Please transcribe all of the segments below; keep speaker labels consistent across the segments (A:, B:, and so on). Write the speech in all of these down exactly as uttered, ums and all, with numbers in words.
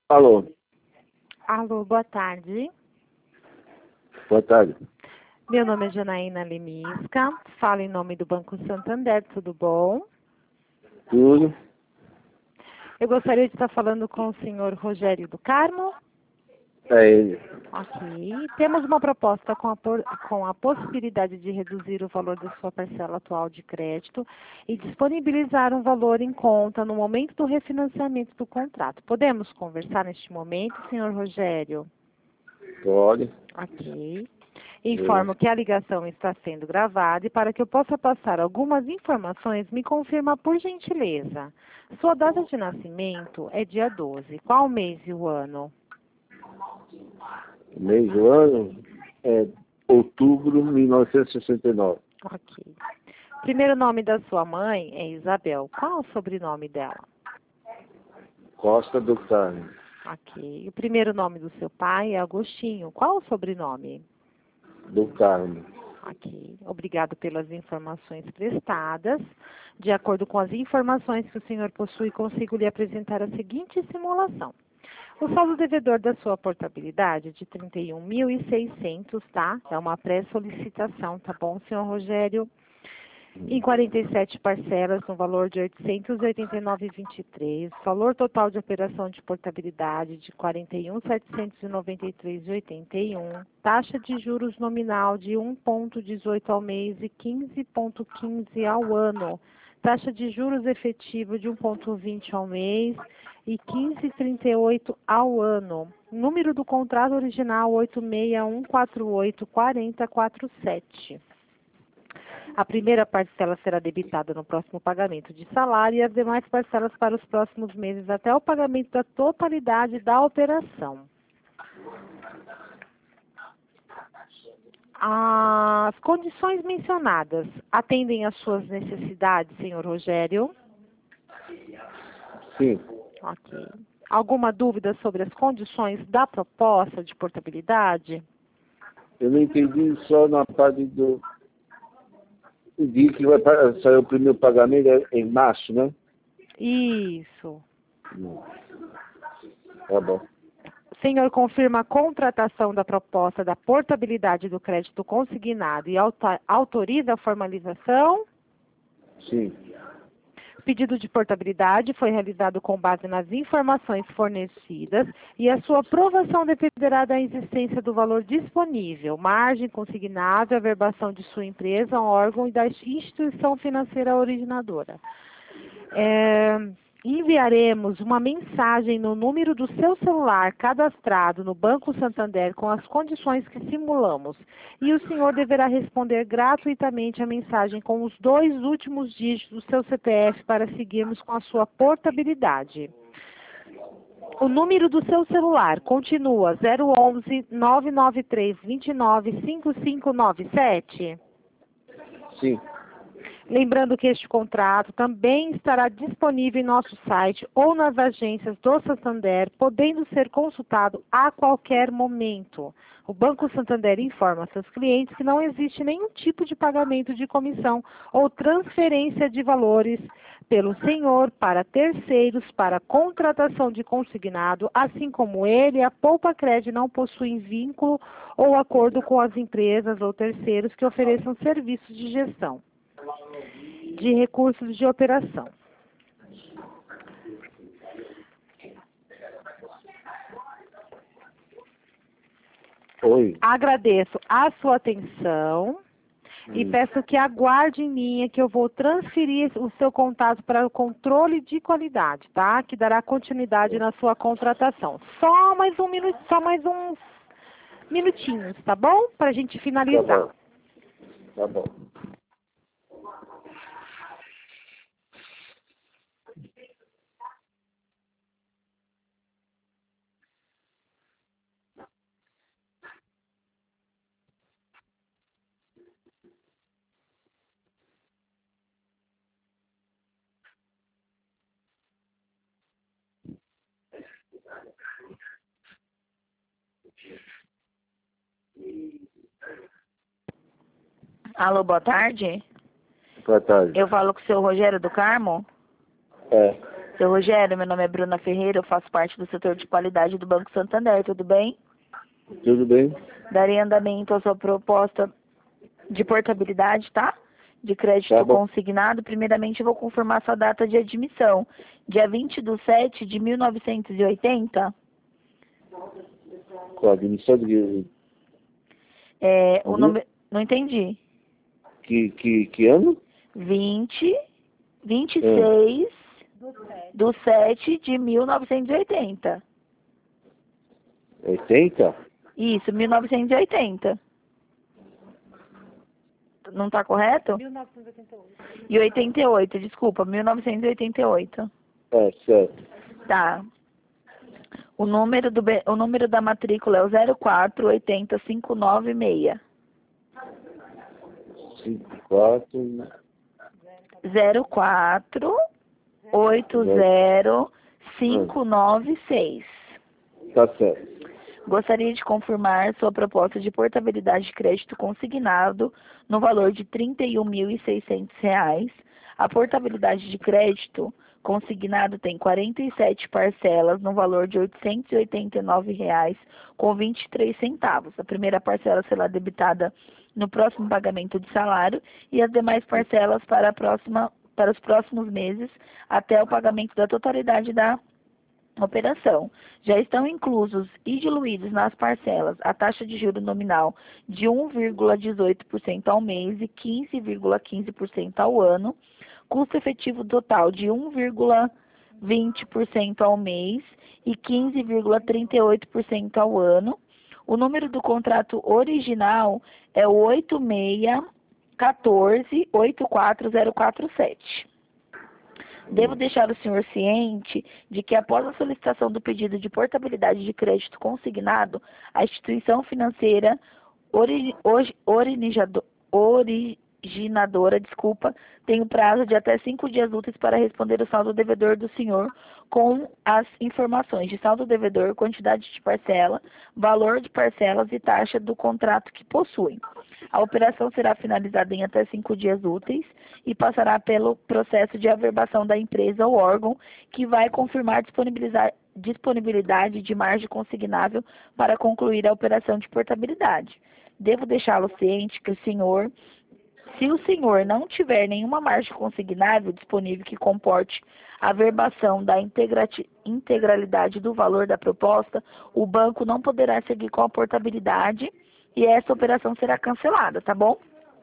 A: Alô,
B: Alô, boa tarde.
A: boa tarde.
B: Meu nome é Janaína Lemisca, falo em nome do Banco Santander, tudo bom?
A: Tudo?
B: Eu gostaria de estar falando com o senhor Rogério do Carmo.
A: É ele.
B: Ok. Temos uma proposta com a, por- com a possibilidade de reduzir o valor da sua parcela atual de crédito e disponibilizar um valor em conta no momento do refinanciamento do contrato. Podemos conversar neste momento, senhor Rogério?
A: Pode.
B: Ok. Informo que a ligação está sendo gravada e para que eu possa passar algumas informações, me confirma por gentileza. Sua data de nascimento é dia doze. Qual o mês e o ano?
A: O mês do ano é outubro de mil novecentos e sessenta e nove.
B: Ok. Primeiro nome da sua mãe é Isabel. Qual o sobrenome dela?
A: Costa do Carmo.
B: Ok. O primeiro nome do seu pai é Agostinho. Qual o sobrenome?
A: Do Carmo.
B: Ok. Obrigado pelas informações prestadas. De acordo com as informações que o senhor possui, consigo lhe apresentar a seguinte simulação. O saldo devedor da sua portabilidade é de trinta e um mil e seiscentos, tá? É uma pré-solicitação, tá bom, senhor Rogério? Em quarenta e sete parcelas, no valor de oitocentos e oitenta e nove vírgula vinte e três, valor total de operação de portabilidade de quarenta e um mil setecentos e noventa e três vírgula oitenta e um, taxa de juros nominal de um vírgula dezoito ao mês e quinze vírgula quinze ao ano, taxa de juros efetivo de um vírgula vinte ao mês e quinze vírgula trinta e oito ao ano. Número do contrato original oito seis um quatro oito quatro zero quatro sete. A primeira parcela será debitada no próximo pagamento de salário e as demais parcelas para os próximos meses até o pagamento da totalidade da operação. As condições mencionadas atendem às suas necessidades, senhor Rogério?
A: Sim.
B: Ok. Alguma dúvida sobre as condições da proposta de portabilidade?
A: Eu não entendi só na parte do... Diz que vai pa- sair o primeiro pagamento é em março, né?
B: Isso.
A: Hum. Tá bom.
B: O senhor confirma a contratação da proposta da portabilidade do crédito consignado e auta- autoriza a formalização?
A: Sim.
B: O pedido de portabilidade foi realizado com base nas informações fornecidas e a sua aprovação dependerá da existência do valor disponível, margem consignável, averbação de sua empresa, órgão e da instituição financeira originadora. É, enviaremos uma mensagem no número do seu celular cadastrado no Banco Santander com as condições que simulamos. E o senhor deverá responder gratuitamente a mensagem com os dois últimos dígitos do seu C P F para seguirmos com a sua portabilidade. O número do seu celular continua zero onze, nove nove três, dois nove, cinco cinco nove sete?
A: Sim.
B: Lembrando que este contrato também estará disponível em nosso site ou nas agências do Santander, podendo ser consultado a qualquer momento. O Banco Santander informa seus clientes que não existe nenhum tipo de pagamento de comissão ou transferência de valores pelo senhor para terceiros para contratação de consignado, assim como ele, a Poupa Cred não possuem vínculo ou acordo com as empresas ou terceiros que ofereçam serviços de gestão de recursos de operação.
A: Oi.
B: Agradeço a sua atenção e
A: Hum.
B: peço que aguarde em linha que eu vou transferir o seu contato para o controle de qualidade, tá? Que dará continuidade na sua contratação. Só mais um minuto, só mais uns minutinhos, tá bom? Para a gente
A: Tá
B: finalizar.
A: bom. Tá bom.
C: Alô, boa tarde.
A: Boa tarde.
C: Eu falo com o seu Rogério do Carmo.
A: É.
C: Seu Rogério, meu nome é Bruna Ferreira, eu faço parte do setor de qualidade do Banco Santander, tudo bem?
A: Tudo bem?
C: Darei andamento à sua proposta de portabilidade, tá? De crédito
A: Tá bom.
C: consignado. Primeiramente, eu vou confirmar sua data de admissão. Dia vinte de sete de mil novecentos e oitenta.
A: Com a admissão de
C: É, o
A: Uhum.
C: nome... Não entendi.
A: que, que, que ano?
C: vinte, vinte e
A: É.
C: seis do sete de mil novecentos e oitenta.
A: oitenta?
C: Isso, mil novecentos e oitenta. Não está correto?
B: mil novecentos e oitenta e oito.
C: E oitenta e oito, desculpa, mil novecentos e oitenta e oito.
A: É, certo.
C: Tá. O número, do, be- o número da matrícula é o zero quatro oito zero cinco nove seis.
A: cinco, quatro.
C: zero quatro oito zero cinco nove seis.
A: Tá certo.
C: Gostaria de confirmar sua proposta de portabilidade de crédito consignado no valor de trinta e um mil e seiscentos reais. A portabilidade de crédito consignado tem quarenta e sete parcelas no valor de oitocentos e oitenta e nove reais com vinte e três centavos. A primeira parcela será debitada no próximo pagamento de salário e as demais parcelas para, a próxima, para os próximos meses até o pagamento da totalidade da operação. Já estão inclusos e diluídos nas parcelas a taxa de juro nominal de um vírgula dezoito por cento ao mês e quinze vírgula quinze por cento ao ano, custo efetivo total de um vírgula vinte por cento ao mês e quinze vírgula trinta e oito por cento ao ano. O número do contrato original é o oito seis um quatro oito quatro zero quatro sete. Devo deixar o senhor ciente de que, após a solicitação do pedido de portabilidade de crédito consignado, a instituição financeira ori, ori, orinijado- originadora desculpa, tem o prazo de até cinco dias úteis para responder o saldo devedor do senhor com as informações de saldo devedor, quantidade de parcela, valor de parcelas e taxa do contrato que possuem. A operação será finalizada em até cinco dias úteis e passará pelo processo de averbação da empresa ou órgão que vai confirmar disponibilizar, disponibilidade de margem consignável para concluir a operação de portabilidade. Devo deixá-lo ciente que o senhor, se o senhor não tiver nenhuma margem consignável disponível que comporte a averbação da integrati- integralidade do valor da proposta, o banco não poderá seguir com a portabilidade e essa operação será cancelada, tá bom?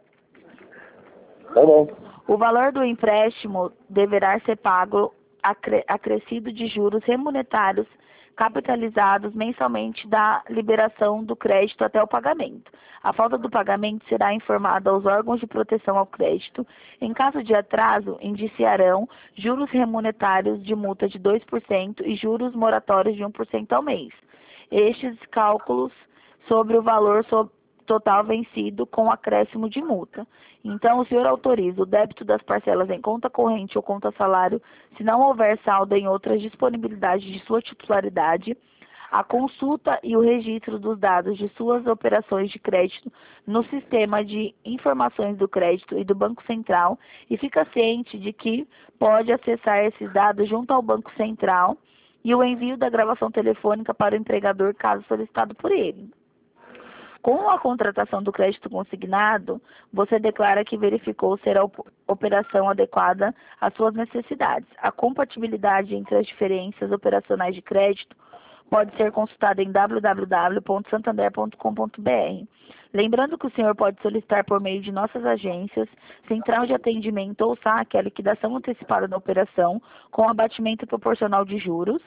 A: Tá bom.
C: O valor do empréstimo deverá ser pago acre- acrescido de juros remuneratórios capitalizados mensalmente da liberação do crédito até o pagamento. A falta do pagamento será informada aos órgãos de proteção ao crédito. Em caso de atraso, indiciarão juros remuneratórios de multa de dois por cento e juros moratórios de um por cento ao mês. Estes cálculos sobre o valor so- total vencido com acréscimo de multa. Então, o senhor autoriza o débito das parcelas em conta corrente ou conta salário, se não houver saldo em outras disponibilidades de sua titularidade, a consulta e o registro dos dados de suas operações de crédito no sistema de informações do crédito e do Banco Central e fica ciente de que pode acessar esses dados junto ao Banco Central e o envio da gravação telefônica para o empregador caso solicitado por ele. Com a contratação do crédito consignado, você declara que verificou ser a op- operação adequada às suas necessidades. A compatibilidade entre as diferenças operacionais de crédito pode ser consultada em w w w ponto santander ponto com ponto b r. Lembrando que o senhor pode solicitar por meio de nossas agências, central de atendimento ou saque a liquidação antecipada da operação com abatimento proporcional de juros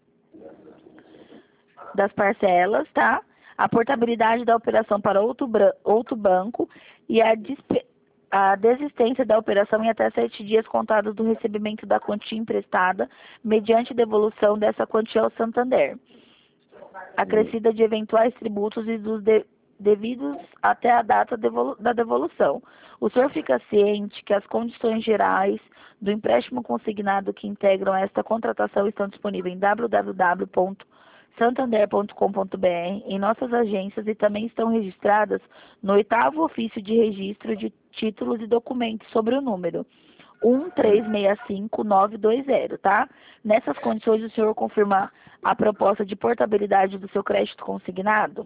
C: das parcelas, tá? A portabilidade da operação para outro, bran- outro banco e a, dispe- a desistência da operação em até sete dias contados do recebimento da quantia emprestada, mediante devolução dessa quantia ao Santander, acrescida de eventuais tributos e dos de- devidos até a data devolu- da devolução. O senhor fica ciente que as condições gerais do empréstimo consignado que integram esta contratação estão disponíveis em w w w ponto santander ponto com ponto b r em nossas agências e também estão registradas no oitavo ofício de registro de títulos e documentos sobre o número um três seis cinco nove dois zero, tá? Nessas condições, o senhor confirma a proposta de portabilidade do seu crédito consignado?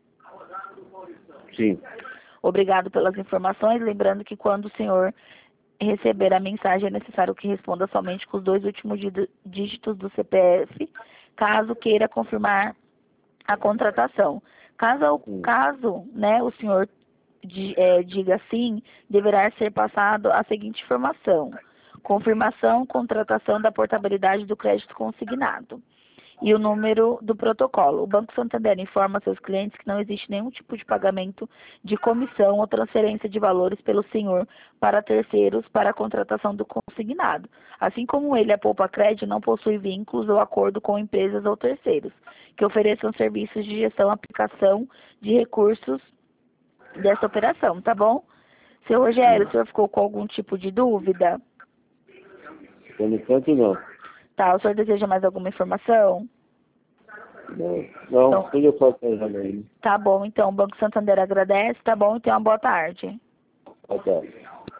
A: Sim.
C: Obrigado pelas informações. Lembrando que quando o senhor receber a mensagem, é necessário que responda somente com os dois últimos dígitos do C P F, caso queira confirmar a contratação. Caso, caso né, o senhor é, diga sim, deverá ser passado a seguinte informação: confirmação, contratação da portabilidade do crédito consignado e o número do protocolo. O Banco Santander informa seus clientes que não existe nenhum tipo de pagamento de comissão ou transferência de valores pelo senhor para terceiros para a contratação do consignado. Assim como ele, a Poupa Crédito não possui vínculos ou acordo com empresas ou terceiros que ofereçam serviços de gestão, aplicação de recursos dessa operação, tá bom? Seu Rogério, o senhor ficou com algum tipo de dúvida?
A: Por enquanto, não.
C: Tá, o senhor deseja mais alguma informação?
A: Não, não
C: Então,
A: tudo eu posso fazer aí.
C: Tá bom, então, o Banco Santander agradece, tá bom? Então, uma boa tarde.
A: Ok.